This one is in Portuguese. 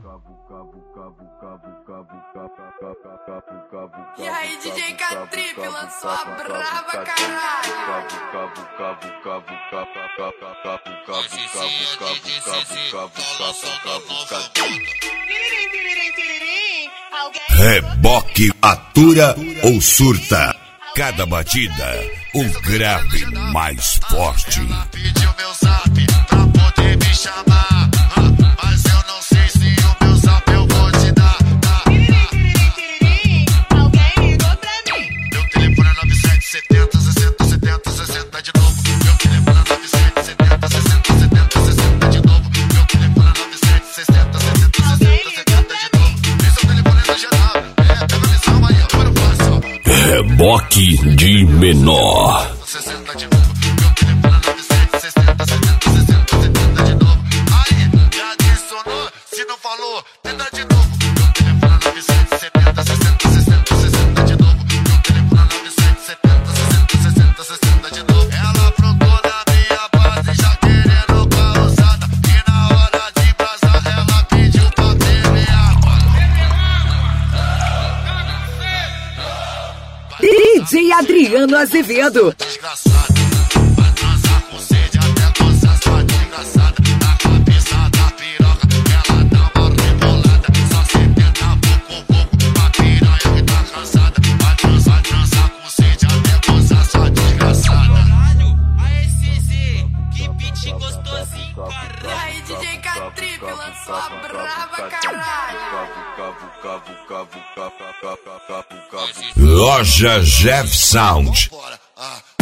E aí, DJ K-Trip lançou a brava, caralho. Reboque, atura ou surta. Cada batida, um grave mais forte. Pediu meu zap pra poder me chamar, mas eu não sei se o meu zap eu vou te dar. Alguém ligou pra mim. Meu telefone é 9770 60 70 60 de novo. Meu telefone é 9770 60 70 60 de novo. Meu telefone é 9760 70 60 70 de novo. Esse é o telefone do geral. Pega a missão aí, agora eu faço. Reboque de menor. 60 de novo. Meu telefone é 9760 70 60 70 de novo. Aí, já adicionou? Se não falou, tenta de novo. Meu telefone é 9770 60 60 60 de novo. Meu telefone é 9770 60 60 60 de novo. Ela aprontou na minha base, já querendo causada. E na hora de vazar, ela pediu pra beber água. DJ Adriano Azevedo. Desgraçada, vai transar com sede até gozar, sua desgraçada. Na cabeça da piroca, ela dá uma rebolada. Só sententa pouco, pra piranha que tá cansada. Vai transar com sede até gozar, sua desgraçada. Aí, CZ, que beat gostosinho, caralho. E aí, DJ K-Trip lançou a brava, caralho. Loja Jeff Sound. Bora,